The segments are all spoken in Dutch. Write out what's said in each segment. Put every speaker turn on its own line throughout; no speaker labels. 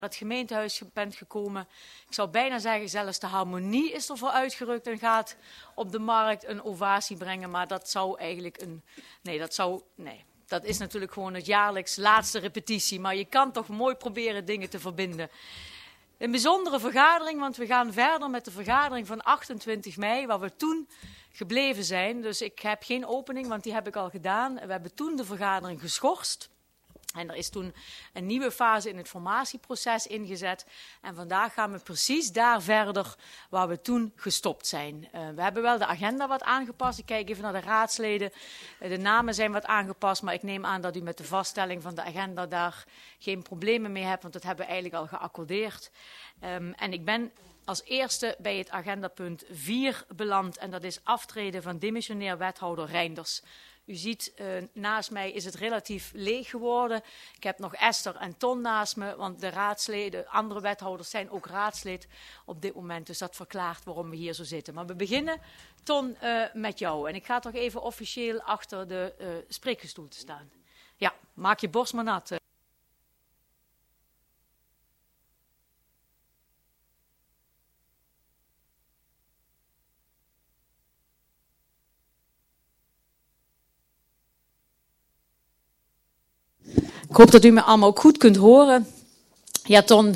het gemeentehuis bent gekomen. Ik zou bijna zeggen, zelfs de harmonie is ervoor uitgerukt en gaat op de markt een ovatie brengen. Maar dat zou eigenlijk dat is natuurlijk gewoon het jaarlijks laatste repetitie. Maar je kan toch mooi proberen dingen te verbinden. Een bijzondere vergadering, want we gaan verder met de vergadering van 28 mei, waar we toen gebleven zijn. Dus ik heb geen opening, want die heb ik al gedaan. We hebben toen de vergadering geschorst. En er is toen een nieuwe fase in het formatieproces ingezet. En vandaag gaan we precies daar verder waar we toen gestopt zijn. We hebben wel de agenda wat aangepast. Ik kijk even naar de raadsleden. De namen zijn wat aangepast, maar ik neem aan dat u met de vaststelling van de agenda daar geen problemen mee hebt, want dat hebben we eigenlijk al geaccordeerd. En ik ben als eerste bij het agendapunt 4 beland en dat is aftreden van demissionair wethouder Reinders. U ziet, naast mij is het relatief leeg geworden. Ik heb nog Esther en Ton naast me, want de raadsleden, andere wethouders zijn ook raadslid op dit moment. Dus dat verklaart waarom we hier zo zitten. Maar we beginnen, Ton, met jou. En ik ga toch even officieel achter de spreekgestoel te staan. Ja, maak je borst maar nat. Ik hoop dat u me allemaal ook goed kunt horen. Ja, Ton,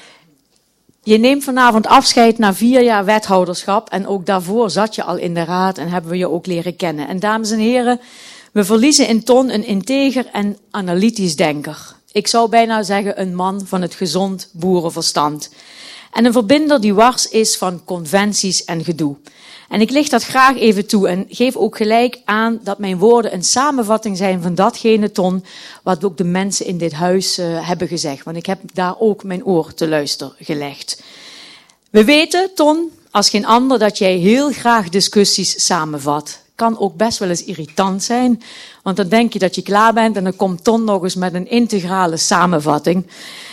je neemt vanavond afscheid na 4 jaar wethouderschap. En ook daarvoor zat je al in de raad en hebben we je ook leren kennen. En dames en heren, we verliezen in Ton een integer en analytisch denker. Ik zou bijna zeggen een man van het gezond boerenverstand. En een verbinder die wars is van conventies en gedoe. En ik licht dat graag even toe en geef ook gelijk aan dat mijn woorden een samenvatting zijn van datgene, Ton, wat ook de mensen in dit huis hebben gezegd. Want ik heb daar ook mijn oor te luisteren gelegd. We weten, Ton, als geen ander, dat jij heel graag discussies samenvat. Kan ook best wel eens irritant zijn, want dan denk je dat je klaar bent en dan komt Ton nog eens met een integrale samenvatting.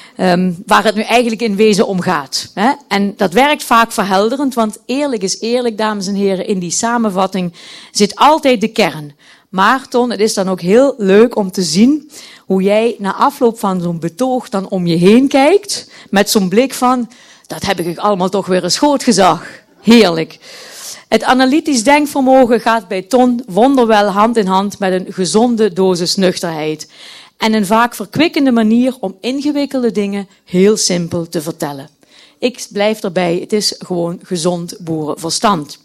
Waar het nu eigenlijk in wezen om gaat. Hè? En dat werkt vaak verhelderend, want eerlijk is eerlijk, dames en heren, in die samenvatting zit altijd de kern. Maar Ton, het is dan ook heel leuk om te zien hoe jij na afloop van zo'n betoog dan om je heen kijkt, met zo'n blik van, dat heb ik allemaal toch weer eens goed gezag. Heerlijk. Het analytisch denkvermogen gaat bij Ton wonderwel hand in hand met een gezonde dosis nuchterheid. En een vaak verkwikkende manier om ingewikkelde dingen heel simpel te vertellen. Ik blijf erbij, het is gewoon gezond boerenverstand.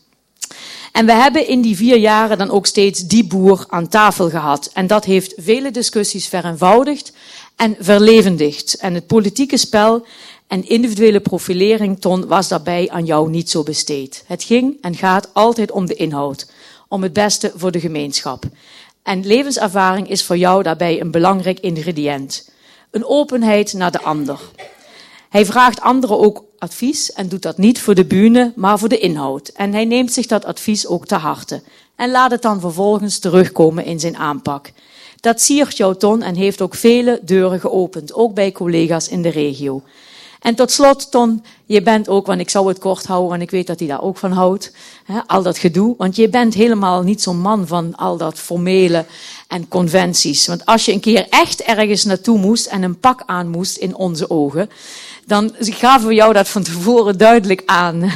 En we hebben in die 4 jaren dan ook steeds die boer aan tafel gehad. En dat heeft vele discussies vereenvoudigd en verlevendigd. En het politieke spel en individuele profilering, Ton, was daarbij aan jou niet zo besteed. Het ging en gaat altijd om de inhoud, om het beste voor de gemeenschap. En levenservaring is voor jou daarbij een belangrijk ingrediënt. Een openheid naar de ander. Hij vraagt anderen ook advies en doet dat niet voor de bühne, maar voor de inhoud. En hij neemt zich dat advies ook te harte. En laat het dan vervolgens terugkomen in zijn aanpak. Dat siert jou, Ton, en heeft ook vele deuren geopend, ook bij collega's in de regio. En tot slot, Ton, je bent ook, want ik zou het kort houden, want ik weet dat hij daar ook van houdt, al dat gedoe. Want je bent helemaal niet zo'n man van al dat formele en conventies. Want als je een keer echt ergens naartoe moest en een pak aan moest in onze ogen, dan gaven we jou dat van tevoren duidelijk aan.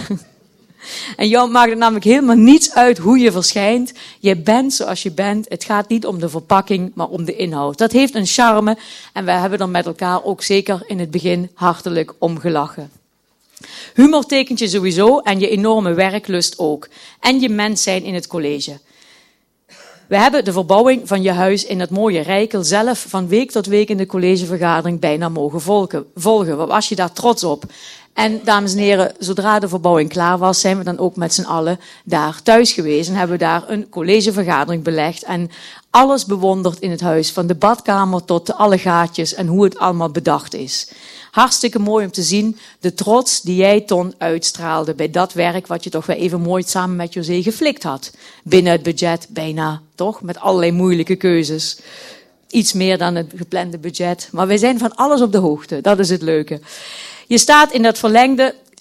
En jou maakt het namelijk helemaal niets uit hoe je verschijnt. Je bent zoals je bent. Het gaat niet om de verpakking, maar om de inhoud. Dat heeft een charme en wij hebben er met elkaar ook zeker in het begin hartelijk om gelachen. Humor tekent je sowieso en je enorme werklust ook. En je mens zijn in het college. We hebben de verbouwing van je huis in het mooie Rijkel zelf van week tot week in de collegevergadering bijna mogen volgen. Wat was je daar trots op? En dames en heren, zodra de verbouwing klaar was, zijn we dan ook met z'n allen daar thuis geweest. En hebben we daar een collegevergadering belegd. En alles bewonderd in het huis. Van de badkamer tot alle gaatjes en hoe het allemaal bedacht is. Hartstikke mooi om te zien de trots die jij, Ton, uitstraalde bij dat werk wat je toch weer even mooi samen met José geflikt had. Binnen het budget bijna, toch? Met allerlei moeilijke keuzes. Iets meer dan het geplande budget. Maar wij zijn van alles op de hoogte. Dat is het leuke. Je staat in dat verlengde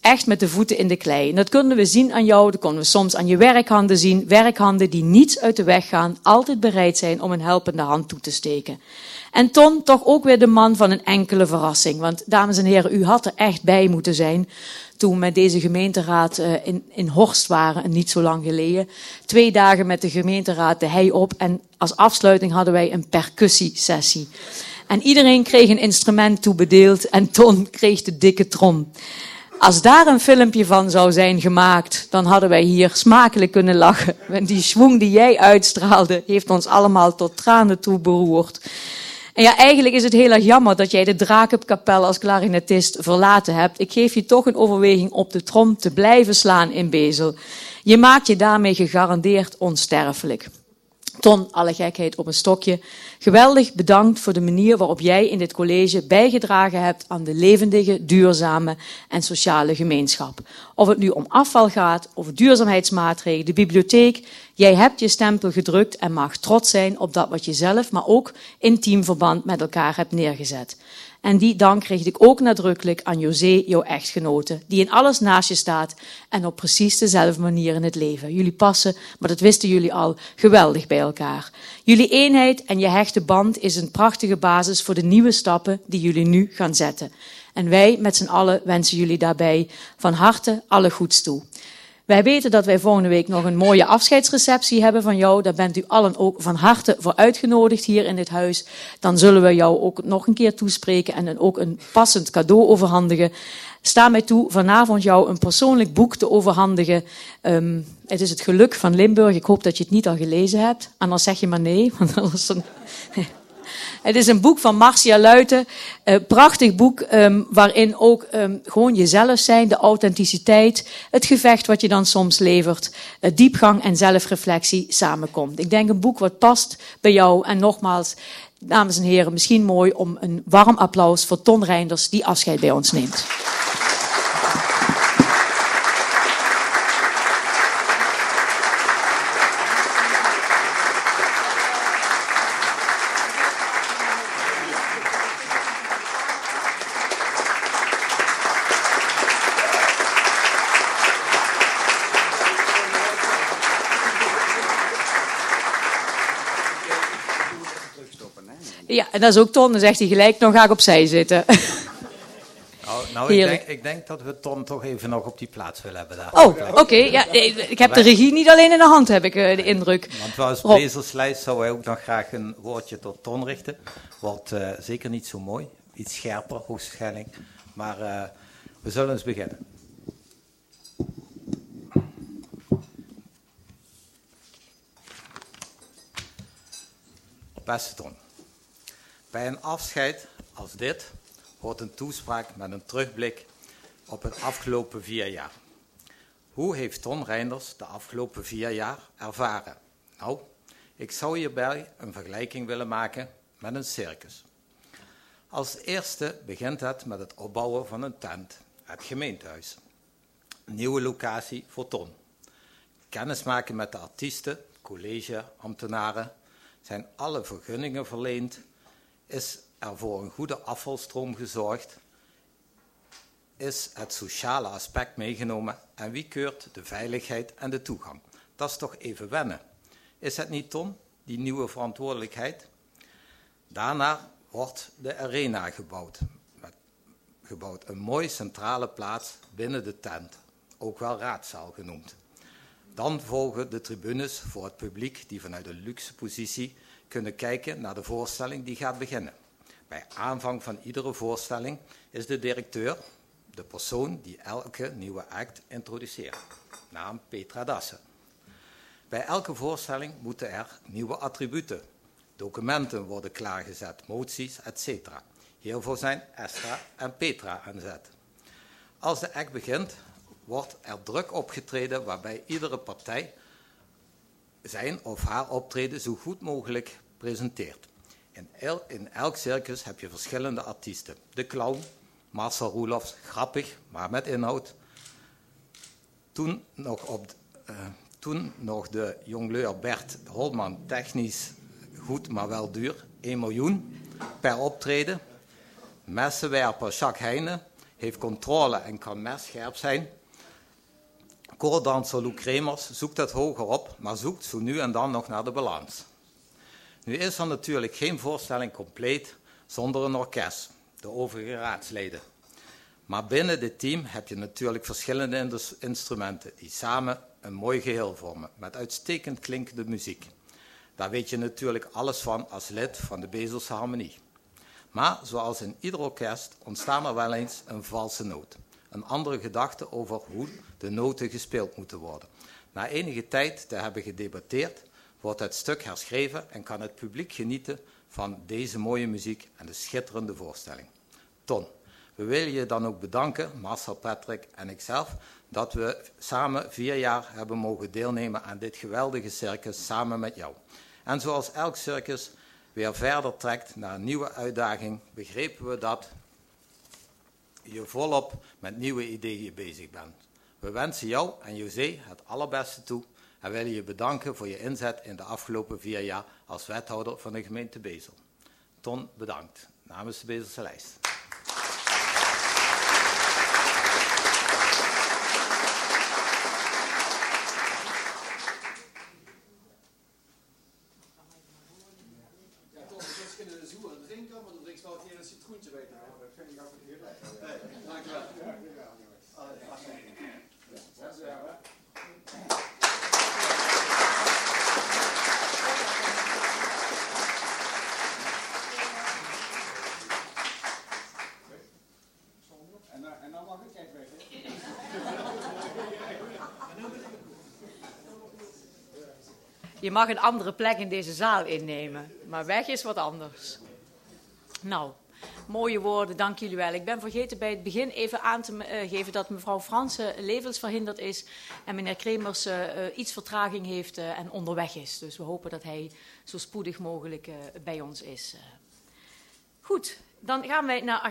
echt met de voeten in de klei. En dat kunnen we zien aan jou, dat kunnen we soms aan je werkhanden zien. Werkhanden die niets uit de weg gaan, altijd bereid zijn om een helpende hand toe te steken. En Ton, toch ook weer de man van een enkele verrassing. Want dames en heren, u had er echt bij moeten zijn toen we met deze gemeenteraad in Horst waren, niet zo lang geleden. 2 dagen met de gemeenteraad de hei op en als afsluiting hadden wij een percussiesessie. En iedereen kreeg een instrument toebedeeld en Ton kreeg de dikke trom. Als daar een filmpje van zou zijn gemaakt, dan hadden wij hier smakelijk kunnen lachen. Want die schwung die jij uitstraalde, heeft ons allemaal tot tranen toe beroerd. En ja, eigenlijk is het heel erg jammer dat jij de Drakenkapel als klarinetist verlaten hebt. Ik geef je toch een overweging op de trom te blijven slaan in Bezel. Je maakt je daarmee gegarandeerd onsterfelijk. Ton, alle gekheid op een stokje. Geweldig bedankt voor de manier waarop jij in dit college bijgedragen hebt aan de levendige, duurzame en sociale gemeenschap. Of het nu om afval gaat, of duurzaamheidsmaatregelen, de bibliotheek. Jij hebt je stempel gedrukt en mag trots zijn op dat wat je zelf, maar ook in teamverband met elkaar hebt neergezet. En die dank richt ik ook nadrukkelijk aan José, jouw echtgenote, die in alles naast je staat en op precies dezelfde manier in het leven. Jullie passen, maar dat wisten jullie al, geweldig bij elkaar. Jullie eenheid en je hechte band is een prachtige basis voor de nieuwe stappen die jullie nu gaan zetten. En wij met z'n allen wensen jullie daarbij van harte alle goeds toe. Wij weten dat wij volgende week nog een mooie afscheidsreceptie hebben van jou. Daar bent u allen ook van harte voor uitgenodigd hier in dit huis. Dan zullen we jou ook nog een keer toespreken en ook een passend cadeau overhandigen. Sta mij toe vanavond jou een persoonlijk boek te overhandigen. Het is Het Geluk van Limburg. Ik hoop dat je het niet al gelezen hebt. Anders zeg je maar nee. Want anders dan... Het is een boek van Marcia Luiten. Prachtig boek waarin ook gewoon jezelf zijn, de authenticiteit, het gevecht wat je dan soms levert, diepgang en zelfreflectie samenkomt. Ik denk een boek wat past bij jou. En nogmaals, dames en heren, misschien mooi om een warm applaus voor Ton Reinders die afscheid bij ons neemt. Ja, en dat is ook Ton. Dan zegt hij gelijk, dan ga ik opzij zitten.
Nou ik denk dat we Ton toch even nog op die plaats willen hebben. Daar.
Oh, oké. Ja, ik heb de regie niet alleen in de hand, heb ik de indruk.
Want we als Bezelslijst zouden wij ook nog graag een woordje tot Ton richten. Wordt zeker niet zo mooi. Iets scherper, hoogstwaarschijnlijk. Maar we zullen eens beginnen. Beste Ton. Bij een afscheid als dit hoort een toespraak met een terugblik op het afgelopen 4 jaar. Hoe heeft Ton Reinders de afgelopen 4 jaar ervaren? Nou, ik zou hierbij een vergelijking willen maken met een circus. Als eerste begint het met het opbouwen van een tent, het gemeentehuis. Een nieuwe locatie voor Ton. Kennismaken met de artiesten, college, ambtenaren. Zijn alle vergunningen verleend? Is er voor een goede afvalstroom gezorgd? Is het sociale aspect meegenomen? En wie keurt de veiligheid en de toegang? Dat is toch even wennen. Is het niet, Ton, die nieuwe verantwoordelijkheid? Daarna wordt de arena gebouwd. Een mooie centrale plaats binnen de tent, ook wel raadzaal genoemd. Dan volgen de tribunes voor het publiek die vanuit een luxe positie kunnen kijken naar de voorstelling die gaat beginnen. Bij aanvang van iedere voorstelling is de directeur de persoon die elke nieuwe act introduceert. Naam Petra Dassen. Bij elke voorstelling moeten er nieuwe attributen, documenten worden klaargezet, moties, etc. Hiervoor zijn Estra en Petra aan zet. Als de act begint, wordt er druk opgetreden waarbij iedere partij zijn of haar optreden zo goed mogelijk presenteert. In elk circus heb je verschillende artiesten. De clown, Marcel Roelofs, grappig, maar met inhoud. Toen nog de jongleur Bert Holman, technisch goed, maar wel duur. 1 miljoen per optreden. Messenwerper Jacques Heijnen heeft controle en kan messcherp zijn. Koordanser Lou Kremers zoekt het hoger op, maar zoekt zo nu en dan nog naar de balans. Nu is er natuurlijk geen voorstelling compleet zonder een orkest, de overige raadsleden. Maar binnen dit team heb je natuurlijk verschillende instrumenten die samen een mooi geheel vormen, met uitstekend klinkende muziek. Daar weet je natuurlijk alles van als lid van de Bezelse Harmonie. Maar zoals in ieder orkest ontstaan er wel eens een valse noot. Een andere gedachte over hoe de noten gespeeld moeten worden. Na enige tijd te hebben gedebatteerd, wordt het stuk herschreven en kan het publiek genieten van deze mooie muziek en de schitterende voorstelling. Ton, we willen je dan ook bedanken, Marcel, Patrick en ikzelf, dat we samen 4 jaar hebben mogen deelnemen aan dit geweldige circus samen met jou. En zoals elk circus weer verder trekt naar een nieuwe uitdaging, begrepen we dat je volop met nieuwe ideeën bezig bent. We wensen jou en José het allerbeste toe en willen je bedanken voor je inzet in de afgelopen 4 jaar als wethouder van de gemeente Bezel. Ton, bedankt. Namens de Bezelse lijst.
Je mag een andere plek in deze zaal innemen, maar weg is wat anders. Nou, mooie woorden, dank jullie wel. Ik ben vergeten bij het begin even aan te geven dat mevrouw Fransen levensverhinderd is en meneer Kremers iets vertraging heeft en onderweg is. Dus we hopen dat hij zo spoedig mogelijk bij ons is. Goed, dan gaan wij naar